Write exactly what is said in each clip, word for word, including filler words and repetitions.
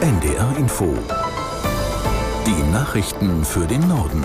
N D R Info. Die Nachrichten für den Norden.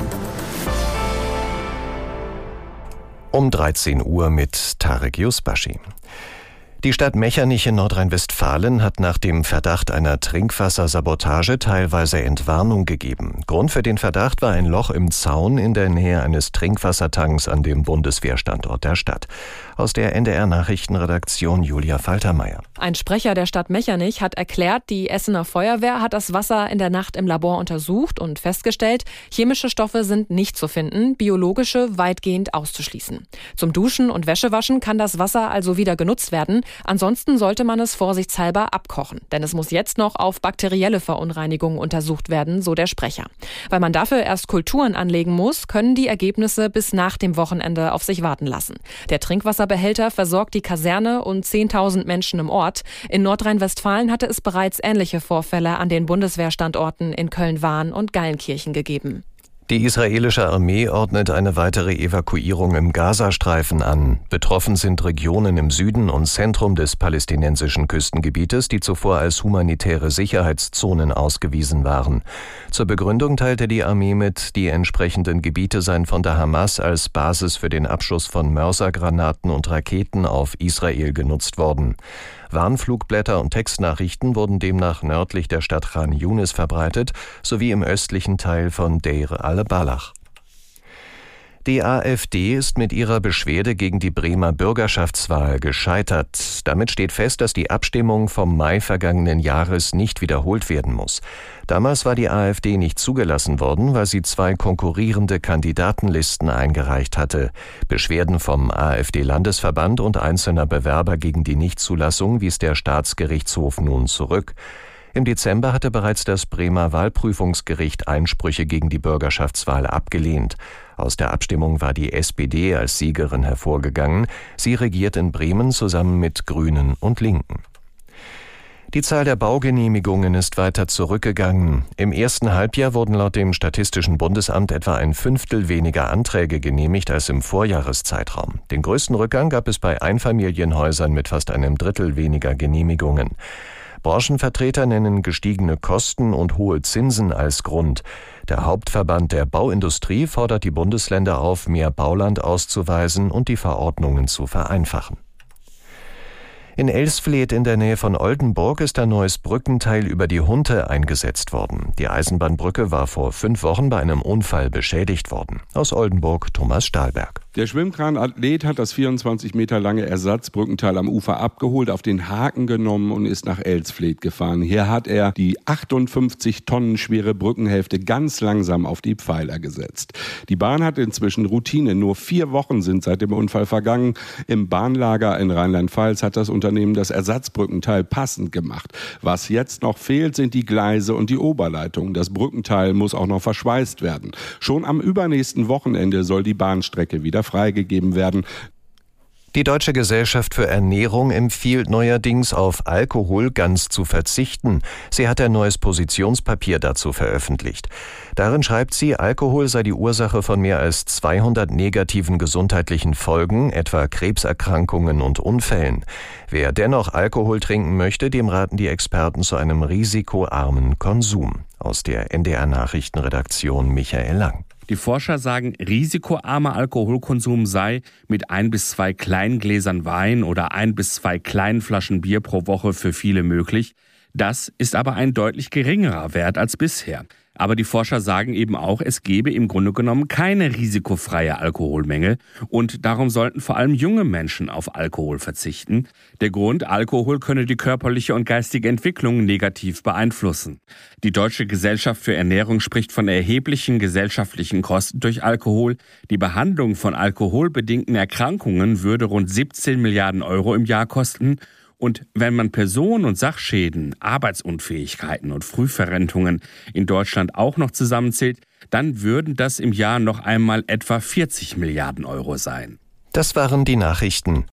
Um dreizehn Uhr mit Tarek Yusbashi. Die Stadt Mechernich in Nordrhein-Westfalen hat nach dem Verdacht einer Trinkwassersabotage teilweise Entwarnung gegeben. Grund für den Verdacht war ein Loch im Zaun in der Nähe eines Trinkwassertanks an dem Bundeswehrstandort der Stadt. Aus der N D R-Nachrichtenredaktion Julia Faltermeier. Ein Sprecher der Stadt Mechernich hat erklärt, die Essener Feuerwehr hat das Wasser in der Nacht im Labor untersucht und festgestellt, chemische Stoffe sind nicht zu finden, biologische weitgehend auszuschließen. Zum Duschen und Wäschewaschen kann das Wasser also wieder genutzt werden. Ansonsten sollte man es vorsichtshalber abkochen, denn es muss jetzt noch auf bakterielle Verunreinigungen untersucht werden, so der Sprecher. Weil man dafür erst Kulturen anlegen muss, können die Ergebnisse bis nach dem Wochenende auf sich warten lassen. Der Trinkwasserbehälter versorgt die Kaserne und zehntausend Menschen im Ort. In Nordrhein-Westfalen hatte es bereits ähnliche Vorfälle an den Bundeswehrstandorten in Köln-Wahn und Geilenkirchen gegeben. Die israelische Armee ordnet eine weitere Evakuierung im Gazastreifen an. Betroffen sind Regionen im Süden und Zentrum des palästinensischen Küstengebietes, die zuvor als humanitäre Sicherheitszonen ausgewiesen waren. Zur Begründung teilte die Armee mit, die entsprechenden Gebiete seien von der Hamas als Basis für den Abschuss von Mörsergranaten und Raketen auf Israel genutzt worden. Warnflugblätter und Textnachrichten wurden demnach nördlich der Stadt Khan Yunis verbreitet, sowie im östlichen Teil von Deir al-Balach. Die AfD ist mit ihrer Beschwerde gegen die Bremer Bürgerschaftswahl gescheitert. Damit steht fest, dass die Abstimmung vom Mai vergangenen Jahres nicht wiederholt werden muss. Damals war die AfD nicht zugelassen worden, weil sie zwei konkurrierende Kandidatenlisten eingereicht hatte. Beschwerden vom AfD-Landesverband und einzelner Bewerber gegen die Nichtzulassung wies der Staatsgerichtshof nun zurück. Im Dezember hatte bereits das Bremer Wahlprüfungsgericht Einsprüche gegen die Bürgerschaftswahl abgelehnt. Aus der Abstimmung war die S P D als Siegerin hervorgegangen. Sie regiert in Bremen zusammen mit Grünen und Linken. Die Zahl der Baugenehmigungen ist weiter zurückgegangen. Im ersten Halbjahr wurden laut dem Statistischen Bundesamt etwa ein Fünftel weniger Anträge genehmigt als im Vorjahreszeitraum. Den größten Rückgang gab es bei Einfamilienhäusern mit fast einem Drittel weniger Genehmigungen. Branchenvertreter nennen gestiegene Kosten und hohe Zinsen als Grund. Der Hauptverband der Bauindustrie fordert die Bundesländer auf, mehr Bauland auszuweisen und die Verordnungen zu vereinfachen. In Elsfleth in der Nähe von Oldenburg ist ein neues Brückenteil über die Hunte eingesetzt worden. Die Eisenbahnbrücke war vor fünf Wochen bei einem Unfall beschädigt worden. Aus Oldenburg Thomas Stahlberg. Der Schwimmkran-Athlet hat das vierundzwanzig Meter lange Ersatzbrückenteil am Ufer abgeholt, auf den Haken genommen und ist nach Elsfleth gefahren. Hier hat er die achtundfünfzig Tonnen schwere Brückenhälfte ganz langsam auf die Pfeiler gesetzt. Die Bahn hat inzwischen Routine. Nur vier Wochen sind seit dem Unfall vergangen. Im Bahnlager in Rheinland-Pfalz hat das Unternehmen das Ersatzbrückenteil passend gemacht. Was jetzt noch fehlt, sind die Gleise und die Oberleitung. Das Brückenteil muss auch noch verschweißt werden. Schon am übernächsten Wochenende soll die Bahnstrecke wieder freigegeben werden. Die Deutsche Gesellschaft für Ernährung empfiehlt neuerdings auf Alkohol ganz zu verzichten. Sie hat ein neues Positionspapier dazu veröffentlicht. Darin schreibt sie, Alkohol sei die Ursache von mehr als zweihundert negativen gesundheitlichen Folgen, etwa Krebserkrankungen und Unfällen. Wer dennoch Alkohol trinken möchte, dem raten die Experten zu einem risikoarmen Konsum. Aus der N D R-Nachrichtenredaktion Michael Lang. Die Forscher sagen, risikoarmer Alkoholkonsum sei mit ein bis zwei kleinen Gläsern Wein oder ein bis zwei kleinen Flaschen Bier pro Woche für viele möglich. Das ist aber ein deutlich geringerer Wert als bisher. Aber die Forscher sagen eben auch, es gebe im Grunde genommen keine risikofreie Alkoholmenge und darum sollten vor allem junge Menschen auf Alkohol verzichten. Der Grund, Alkohol könne die körperliche und geistige Entwicklung negativ beeinflussen. Die Deutsche Gesellschaft für Ernährung spricht von erheblichen gesellschaftlichen Kosten durch Alkohol. Die Behandlung von alkoholbedingten Erkrankungen würde rund siebzehn Milliarden Euro im Jahr kosten. Und wenn man Personen- und Sachschäden, Arbeitsunfähigkeiten und Frühverrentungen in Deutschland auch noch zusammenzählt, dann würden das im Jahr noch einmal etwa vierzig Milliarden Euro sein. Das waren die Nachrichten.